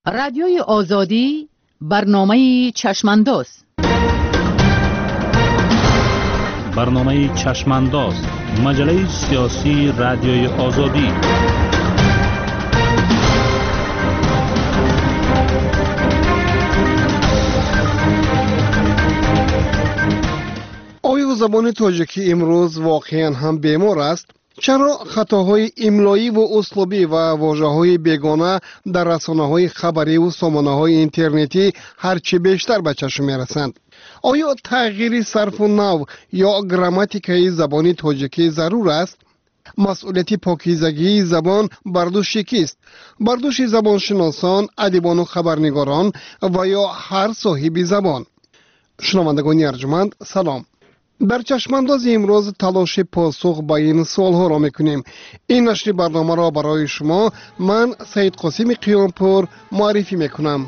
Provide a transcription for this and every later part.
رادیوی آزادی برنامه چشمانداز. برنامه چشمانداز، مجله سیاسی رادیوی آزادی. آیا زبان تاجیکی امروز واقعا هم بیمار است؟ چرا خطاهای املایی و اسلوبی و واژه‌های بیگانه در رسانه‌های خبری و سامانه‌های اینترنتی هرچی بیشتر به چشم می‌رسند؟ آیا تغییر صرف و نحو یا گراماتیکای زبان تاجیکی ضرور است؟ مسئولیت پاکیزگی زبان بر دوش کیست؟ بر دوش زبانشناسان، ادیبان و خبرنگاران و یا هر صاحب زبان؟ شنوندگان ارجمند، سلام. در چشمانداز امروز تلاش پاسخ به این سوالها را میکنیم. این نشر برنامه را برای شما من سید قاسم قیامپور معرفی میکنم.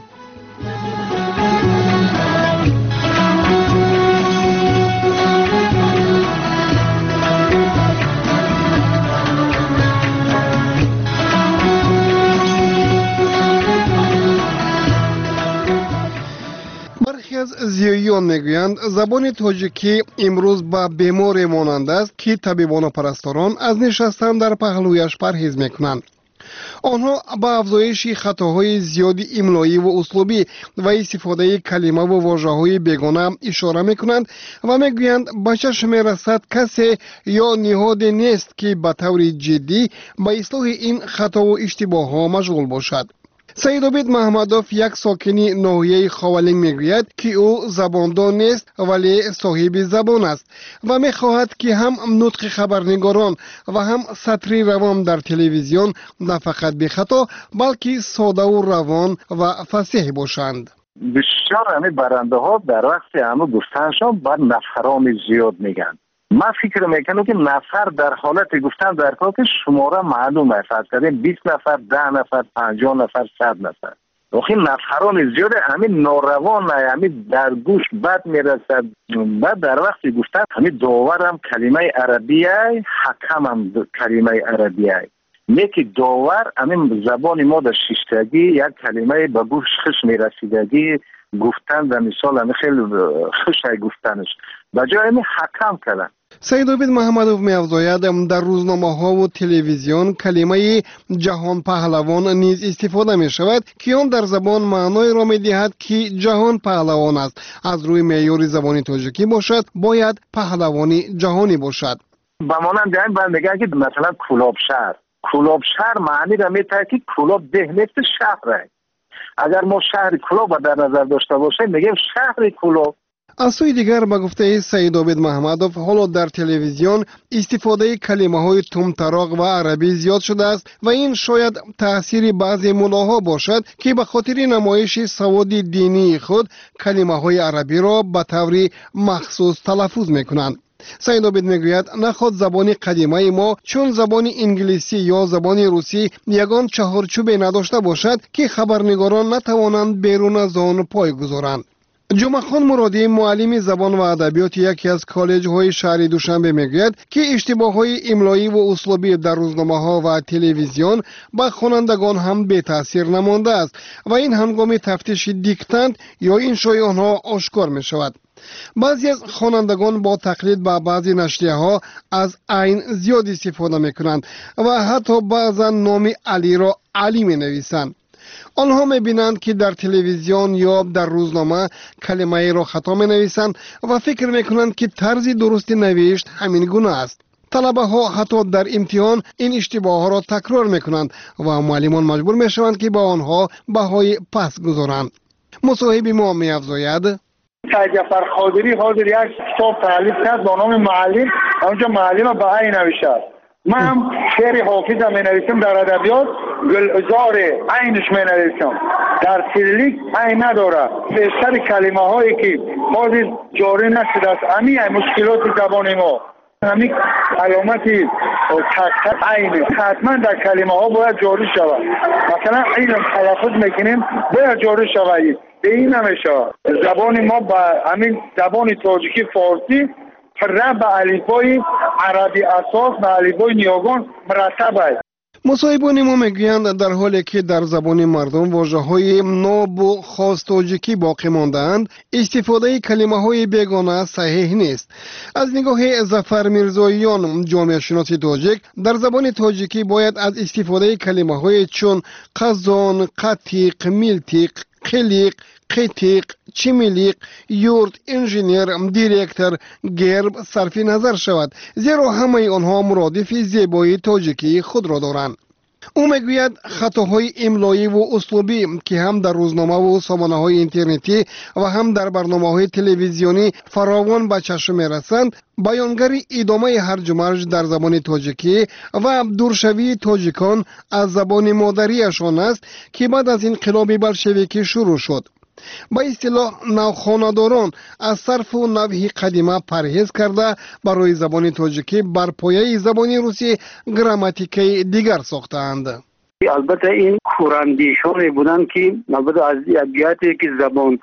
زیاییان میگویند زبان تاجیکی امروز به بیماری مانند است که طبیبان و پرستاران از نشستن در پهلویش پرهیز میکنند. آنها به افزایش خطاهای زیادی املایی و اسلوبی و استفاده کلمه و واژه‌های بیگانه اشاره میکنند و میگویند به چشم میرسد کسی یا نهادی نیست که به طور جدی به اصلاح این خطا و اشتباه‌ها مشغول باشد. سید عابد محمدوف، یک ساکنی ناحیه خاولین، میگوید که او زباندان نیست ولی صاحب زبان است و میخواهد که هم نطق خبرنگاران و هم سطری روان در تلویزیون نه فقط بی خطا بلکه ساده و روان و فصیح باشند. بسیار همه برنده ها در وقت همه گفتنشان بر نفران زیاد میگن. من فکر میکنم که نفر در حالت گفتن در کار که شماره معلوم است. فرض کنید 20 نفر، 10 نفر، 50 نفر، 100 نفر. وقتی نفران زیاده همین ناروان، همین در گوش بد میرسد. بعد در وقت گفتن همین داور هم کلمه عربیه، حکم هم کلمه عربیه. یکی داور همین زبان ما در شیشتگی یک کلمه به گوش خوش میرسیدگی گفتن در مثال همین خیلی خوش گفتنش بجای همین حکم کردن. سید عابد محمدوف می‌افزاید در روزنامه‌ها و تلویزیون کلمه جهان پهلوان نیز استفاده می‌شود که آن در زبان معنای را می‌دهد که جهان پهلوان است. از روی معیار زبان تاجیکی باشد باید پهلوانی جهانی باشد. به مانند این بند میگن که مثلا کلاب شهر معنی را می‌دهد که کلاب ده نیست شهر است. اگر ما شهر کلاب در نظر داشته باشیم میگیم شهر کلاب. از سوی دیگر به گفته سید عابد محمدوف حالا در تلویزیون استفاده کلمه‌های تمطراق و عربی زیاد شده است و این شاید تأثیر بعضی ملاها باشد که به خاطر نمایش سواد دینی خود کلمه‌های عربی را به طور مخصوص تلفظ می‌کنند. سید عابد میگوید نخود زبان قدیمه ما چون زبان انگلیسی یا زبان روسی یگان چهارچوبی نداشته باشد که خبرنگاران نتوانند بیرون از آن پای گذارند. جمعه خان مرادی، معلم زبان و ادبیات یکی از کالج‌های شهر دوشنبه میگوید که اشتباه‌های املایی و اسلوبی در روزنامه‌ها و تلویزیون به خوانندگان هم بی تاثیر نمانده است و این هنگام تفتیش دیکتند یا انشای آنها آشکار می‌شود. بعضی از خوانندگان با تقلید به بعضی نشریه‌ها از عین زیاد استفاده می‌کنند و حتی بعضا نام علی را علی می‌نویسند. آنها می‌بینند که در تلویزیون یا در روزنامه کلمه را خطا می‌نویسند و فکر می‌کنند که طرز درست نوشت همین گونه است. طلبه ها حتی در امتحان این اشتباه را تکرار می‌کنند و معلمان مجبور می‌شوند که با آنها بهای پس گذارند. مصاحب ما می‌افزاید سید جعفر خاطری حاضر یک کتاب تألیف کرد با نام معلم، اونجا معلم بهایی نوشته. من هم شعر حافظ می نویسم در ادبیات، گلزار عینش می نویسم. در سیریلیک عین نداره. بیشتر کلمه هایی که حاضر جاری نشده است همین مشکلات زبان ما، همین علامت تک عینه حتما در کلمه ها باید جاری شود. مثلا علم تلفظ میکنیم باید جاری شود. به این نمیشه. زبان ما با همین زبان تاجیکی فارسی رب الفبای عربی اساس و الفبای نیاگان مرتب است. مصاحبان ما میگویند در حالی که در زبان مردم واژه‌های ناب و خاص تاجیکی باقی مانده‌اند، استفاده کلمه‌های بیگانه صحیح نیست. از نگاه ظفر میرزاییان، جامعه شناس تاجیک، در زبان تاجیکی باید از استفاده کلمه‌های چون قزان، قطیق، میلتیق، قلیق، قیتیق، چمیلیق، یورت، انجینیر، دیرکتر، گرب صرف نظر شود، زیرا همه آنها مرادف زیبایی تاجیکی خود را دارند. او میگوید خطاهای املایی و اسلوبی که هم در روزنامه و سامانه‌های اینترنتی و هم در برنامه‌های تلویزیونی فراوان به چشم می‌رسند، بیانگر ادامه هرج و مرج در زبان تاجیکی و دورشوی تاجیکان از زبان مادریشان است که بعد از انقلاب بلشویکی شروع شد. با اصطلاح نوخانه‌داران از صرف و نوع قدیمه پرهیز کرده برای زبان تاجیکی بر پایه زبان روسی گراماتیکی دیگر ساختند. البته این کوراندیشانی بودند که البته از ابیاتی که زبان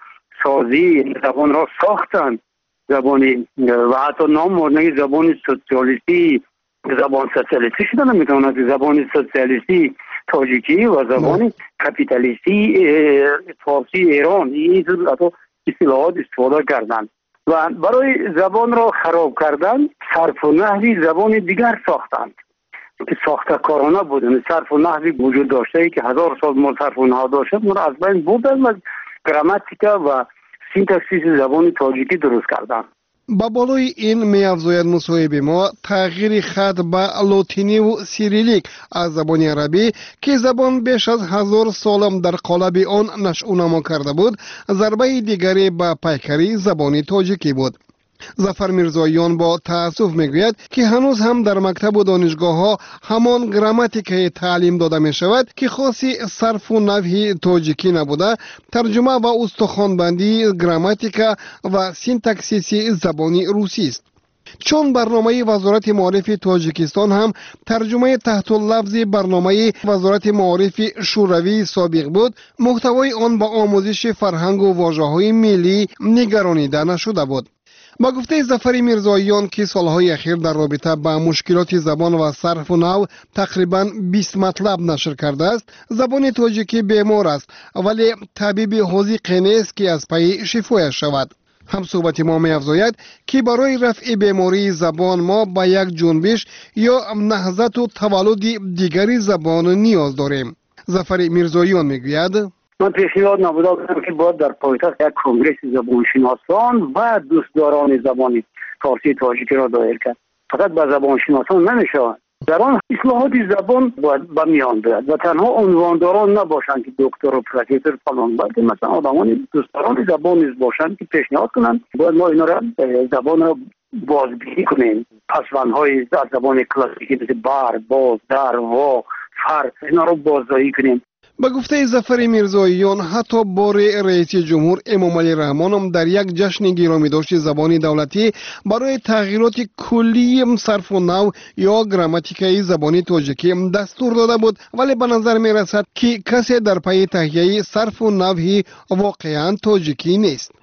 سازی زبان را ساختند، زبانی و حتی نام بردن زبان سوسیالیستی، زبان سوسیالیستی شده نمیتواند، زبان سوسیالیستی تاجیکی و زبان کپیتالیستی فارسی ایران، این اصطلاحات استفاده کردند و برای زبان را خراب کردن صرف و نحوی زبان دیگر ساختند که ساختکارانه بودند. صرف و نحوی وجود داشته که 1000 سال ما صرف و نحو داشته ما را از بین بردند و گراماتیکا و سینتاکسیس زبان تاجیکی درست کردند. با بالای این می‌افزاید مصاحب ما تغییر خط به لاتینی و سیریلیک از زبان عربی که زبان بیش از 1000 سال در قالب آن نشأ نما کرده بود، ضربه دیگری به پیکری زبان تاجیکی بود. ظفر میرزاییان با تأسف میگوید که هنوز هم در مکتب و دانشگاه ها همان گراماتیک تعلیم داده می شود که خاصی صرف و نحو تاجیکی نبوده، ترجمه و استخوانبندی گراماتیک و سینتاکسیس زبانی روسی است. چون برنامه وزارت معارف تاجیکستان هم ترجمه تحت اللفظ برنامه وزارت معارف شوروی سابق بود، محتوای آن با آموزش فرهنگ و واژه‌های ملی نگرانیده نشده بود. با گفته ظفر میرزاییان که سالهای اخیر در رابطه با مشکلات زبان و صرف و نحو تقریباً 20 مطلب نشر کرده است، زبان تاجیکی بیمار است ولی طبیب حاذق نیست که از پی شفایش شود. هم صحبت ما می‌افزاید که برای رفع بیماری زبان ما با یک جنبش یا نهضت و تولد دیگری زبان نیاز داریم. ظفر میرزاییان میگوید من پیشنهاد نبوده بودم که باید در پایتخت یک کنگره زبانشناسان و دوستداران زبان فارسی تاجیکی را دایر کرد. فقط به زبانشناسان نمیشود، در آن اصلاحات زبان باید به میان بیاید و تنها عنوانداران نباشند که دکتر و پروفسور فلان، بلکه مثلا آدمان دوستداران زبان نیز باشند که پیشنهاد کنند باید ما اینا را زبان را بازبینی کنیم. پسوندهای زبان کلاسیکی مثل بر، باز، در، وا، فر، اینا را بازداری کنیم. با گفته ظفر میرزاییان حتی بار رئیس جمهور امام علی رحمان هم در یک جشن گرامی داشت زبان دولتی برای تغییرات کلی صرف و نحو یا گراماتیکای زبان تاجیکی دستور داده بود، ولی به نظر می رسد که کسی در پی تهیه صرف و نحو واقعا تاجیکی نیست.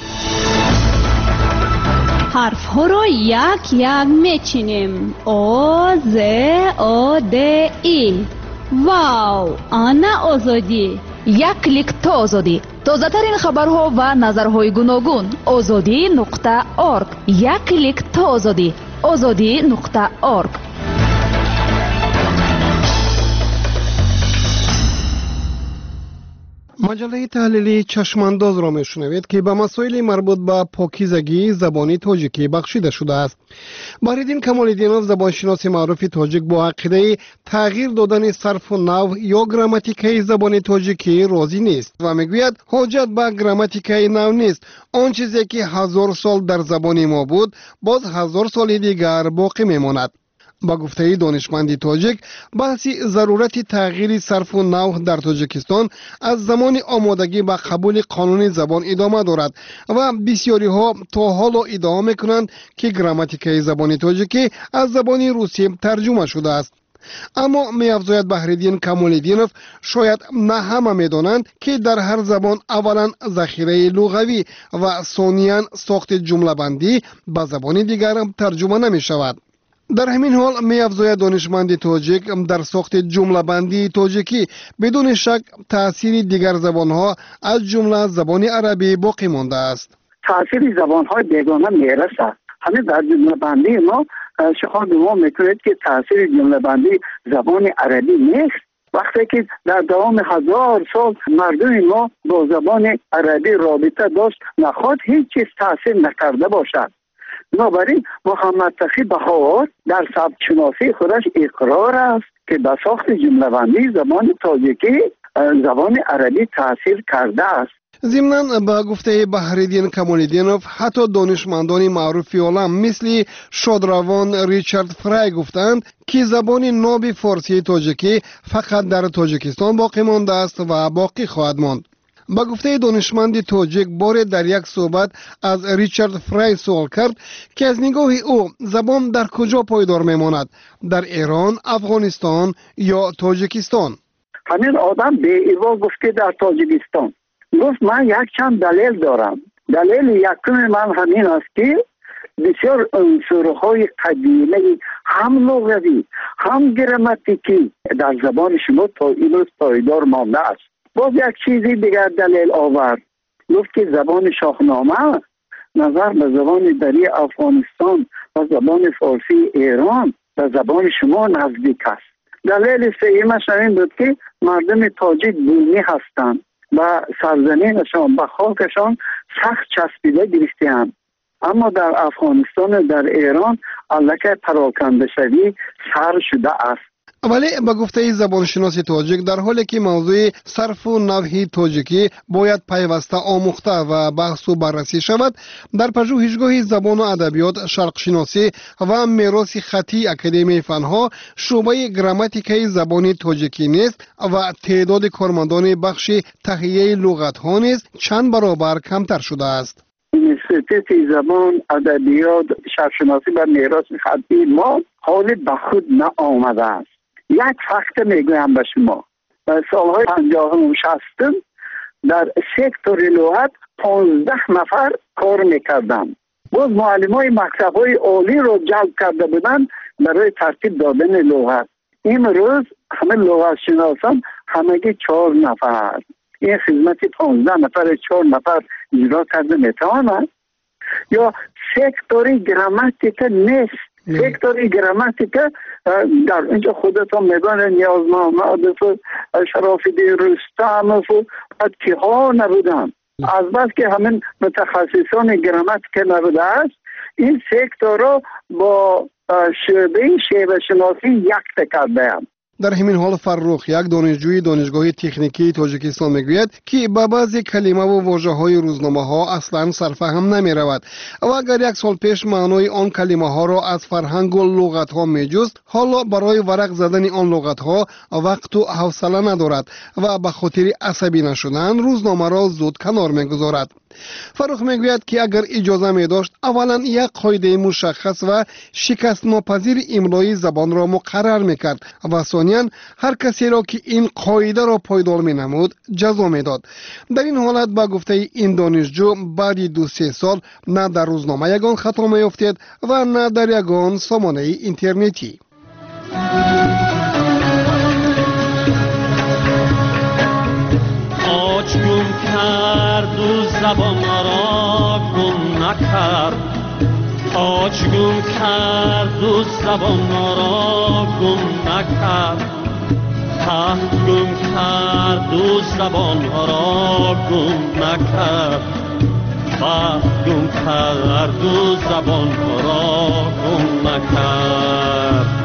حرف ها را یک یک میچینیم. او ز او د ای. واو، آنا آزادی. یک کلیک تا آزادی. تازه ترین خبرها و نظرهای گوناگون. azadi.org. یک کلیک تا آزادی. azadi.org. مجله تحلیلی چشمانداز را میشنوید که به مسائل مربوط به پاکیزگی زبانی تاجیکی بخشیده شده است. بهرالدین کمال‌الدینوف، زبانشناس معروف تاجیک، با عقیده تغییر دادن صرف و نحو یا گراماتیکای زبان تاجیکی راضی نیست و میگوید حاجت به گراماتیکای نو نیست. آن چیزی که 1000 سال در زبان ما بود باز 1000 سال دیگر باقی میماند. با گفته دانشمندی تاجیک، بحثی ضرورت تغییر صرف و نحو در تاجیکستان از زمان آمادگی به قبول قانون زبان ادامه دارد و بسیاری ها تا حالا ادعا میکنند که گراماتیکای زبان تاجیکی از زبان روسی ترجمه شده است. اما می‌افزاید بهرالدین کمال‌الدینوف شاید نه همه می‌دانند که در هر زبان اولا ذخیره لغوی و ثانیاً ساخت جمله بندی به زبان دیگر ترجمه نمی‌شود. در همین حال می‌افزاید دانشمند تاجیک در ساخت جمله بندی تاجیکی بدون شک تأثیر دیگر زبان‌ها از جمله زبان عربی باقی مانده است. تأثیر زبان‌های بیگانه میرسد. همین در جمله بندی ما شما گمان میکنید که تأثیر جمله بندی زبان عربی نیست. وقتی که در دوام 1000 سال مردم ما با زبان عربی رابطه داشت، نخواهد هیچ چیز تأثیر نکرده باشد. بنابراین محمد تقی بهار در سبک شناسی خودش اقرار است که به ساخت جمله بندی زبان تاجیکی زبان عربی تأثیر کرده است. ضمناً با گفته بحرالدین کمال‌الدینوف حتی دانشمندان معروف عالم مثل شادروان ریچارد فرای گفتند که زبان ناب فارسی تاجیکی فقط در تاجیکستان باقی مانده است و باقی خواهد ماند. با گفته دانشمند تاجیک بار در یک صحبت از ریچارد فرای سوال کرد که از نگاه او زبان در کجا پایدار میماند، در ایران، افغانستان یا تاجیکستان؟ همین آدم به ایوا گفت که در تاجیکستان. گفت من یک چند دلیل دارم. دلیل یکم من همین است که بسیار عنصرهای قدیمی هم لغوی هم گراماتیکی در زبان شما تا امروز پایدار مانده است. باز یک چیزی دیگر دلیل آورد. گفت که زبان شاهنامه نظر به زبان دری افغانستان و زبان فارسی ایران و زبان شما نزدیک است. دلیل سومش این بود که مردم تاجیک بومی هستند و سرزمینشان به خاکشان سخت چسبیده گرفته‌اند. اما در افغانستان و در ایران الکه پراکنده شوی سر شده است. ولی با گفته زبانشناس تاجیک در حالی که موضوع صرف و نحو تاجیکی باید پیوسته آموخته و بحث و بررسی شود، در پژوهشگاه زبان و ادبیات شرق شناسی و میراث خطی اکادمی فنها شعبه گراماتیکای زبان تاجیکی نیست و تعداد کارمندان بخش تهیه لغت ها نیز چند برابر کمتر شده است. اینستیتوت زبان ادبیات شرق شناسی و میراث خطی ما حال به خود نآمده است. یک فکت میگویم به شما. در سالهای 50 و 60 در سکتور لغت 15 نفر کار میکردند. باز معلمای مکتب‌های عالی رو جلب کرده بودند برای ترتیب دادن لغت. امروز همه لغت شناسان همگی 4 نفر. این خدمت 15 نفر 4 نفر اجرا کرده میتواند. یا سکتور گراماتیک نیست. سکتور گراماتیک در اینجا خودتان میگن نیاز محمد و شراف‌الدین رستم و که ها نبودن. از بس که همین متخصصان گراماتیک نبوده است، این سکتور را با شعبه شناسی یک کرده هم. در همین حال فرخ یک دانشجوی دانشگاه تکنیکی تاجیکستان میگوید که با بعضی کلمه و واژه‌های روزنامه ها اصلا سرفهم نمی رود و اگر یک سال پیش معنای آن کلمه ها را از فرهنگ و لغت ها می جست، حالا برای ورق زدن آن لغت ها وقت و حوصله ندارد و به خاطر عصبی نشدن روزنامه را زود کنار میگذارد. فرخ میگوید که اگر اجازه می داشت اولا یک قاعده مشخص و شکست ناپذیر املای زبان را مقرر میکرد و ثانیاً هر کسی را که این قاعده را پایدار می نمود جزا می داد. در این حالت با گفته این دانشجو بعد 2-3 سال نه در روزنامه یگان خطا می افتید و نه در یگان سامانه اینترنتی. آج گم کرد و زبان را گم نکرد، آج گم کرد و زبان را گم نکرد، تخت گم کرد و زبان را گم نکرد، تخت گم کرد و زبان را گم نکرد.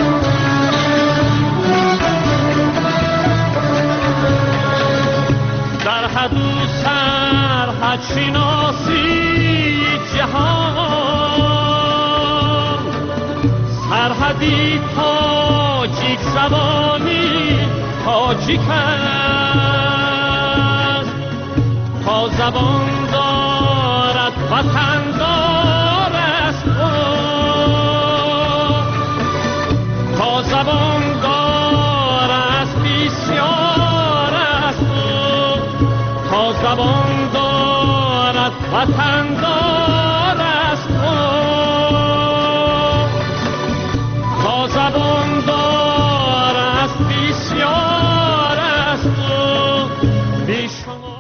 در حد و سرحد شناسی جهان، سرحدی تاجیک زبانی تاجیک است، تا زبان دارد وطن دار است، تا زبان دار است بسیار است، زبان دارد وطن دارد.